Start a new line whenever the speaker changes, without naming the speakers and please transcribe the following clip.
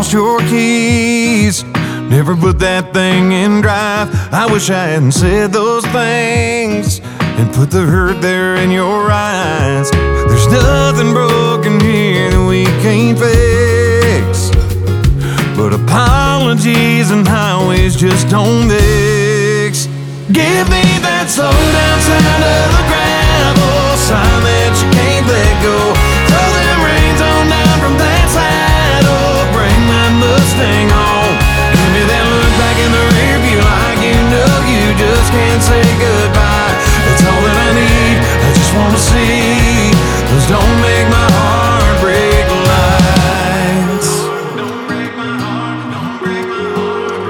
lost your keys. Never put that thing in drive. I wish I hadn't said those things and put the hurt there in your eyes. There's nothing broken here that we can't fix, but apologies and highways just don't mix. Give me that slow down sound of the gravel, sign that you can't let go.